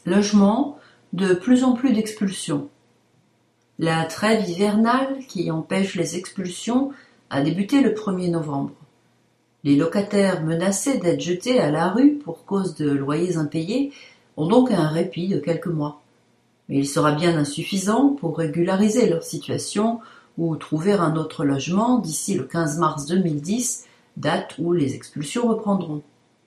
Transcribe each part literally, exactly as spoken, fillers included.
Logement, de plus en plus d'expulsions. La trêve hivernale qui empêche les expulsions a débuté le premier novembre. Les locataires menacés d'être jetés à la rue pour cause de loyers impayés ont donc un répit de quelques mois. Mais il sera bien insuffisant pour régulariser leur situation ou trouver un autre logement d'ici le quinze mars deux mille dix, date où les expulsions reprendront.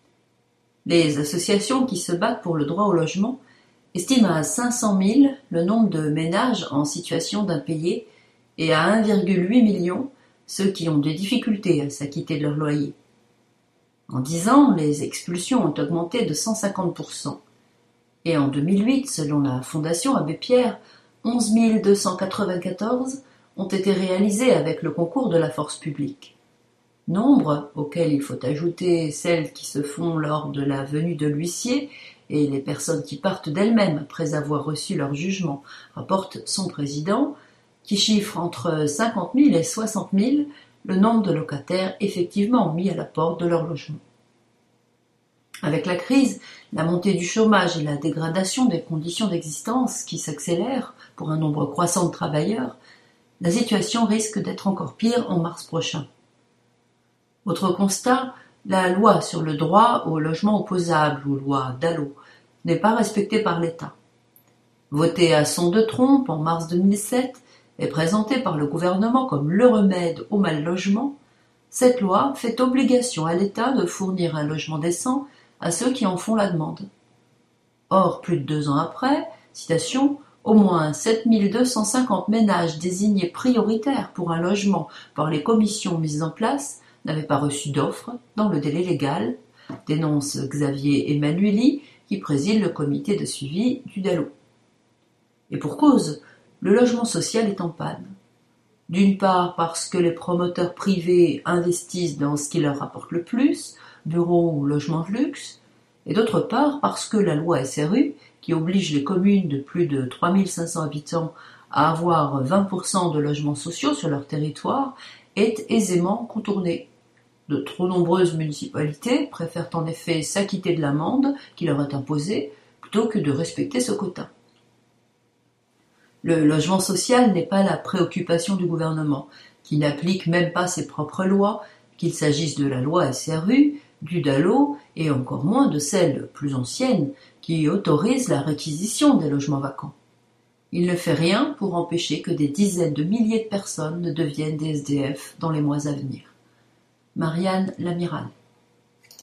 Les associations qui se battent pour le droit au logement estiment à cinq cent mille le nombre de ménages en situation d'impayés et à un virgule huit million ceux qui ont des difficultés à s'acquitter de leur loyer. En dix ans, les expulsions ont augmenté de cent cinquante pour cent. Et en deux mille huit, selon la Fondation Abbé Pierre, onze mille deux cent quatre-vingt-quatorze ont été réalisées avec le concours de la force publique. Nombre, auxquels il faut ajouter celles qui se font lors de la venue de l'huissier et les personnes qui partent d'elles-mêmes après avoir reçu leur jugement, rapporte son président, qui chiffre entre cinquante mille et soixante mille le nombre de locataires effectivement mis à la porte de leur logement. Avec la crise, la montée du chômage et la dégradation des conditions d'existence qui s'accélèrent pour un nombre croissant de travailleurs, la situation risque d'être encore pire en mars prochain. Autre constat, la loi sur le droit au logement opposable, ou loi DALO, n'est pas respectée par l'État. Votée à son de trompe en mars deux mille sept et présentée par le gouvernement comme le remède au mal-logement, cette loi fait obligation à l'État de fournir un logement décent à ceux qui en font la demande. Or, plus de deux ans après, citation, au moins sept mille deux cent cinquante ménages désignés prioritaires pour un logement par les commissions mises en place n'avaient pas reçu d'offre dans le délai légal, dénonce Xavier Emmanuelli, qui préside le comité de suivi du DALO. Et pour cause, le logement social est en panne. D'une part parce que les promoteurs privés investissent dans ce qui leur rapporte le plus, bureaux ou logements de luxe, et d'autre part parce que la loi S R U, qui oblige les communes de plus de trois mille cinq cents habitants à avoir vingt pour cent de logements sociaux sur leur territoire, est aisément contournée. De trop nombreuses municipalités préfèrent en effet s'acquitter de l'amende qui leur est imposée plutôt que de respecter ce quota. Le logement social n'est pas la préoccupation du gouvernement, qui n'applique même pas ses propres lois, qu'il s'agisse de la loi S R U, du DALO et encore moins de celle plus ancienne qui autorise la réquisition des logements vacants. Il ne fait rien pour empêcher que des dizaines de milliers de personnes ne deviennent des S D F dans les mois à venir. Marianne Lamiral.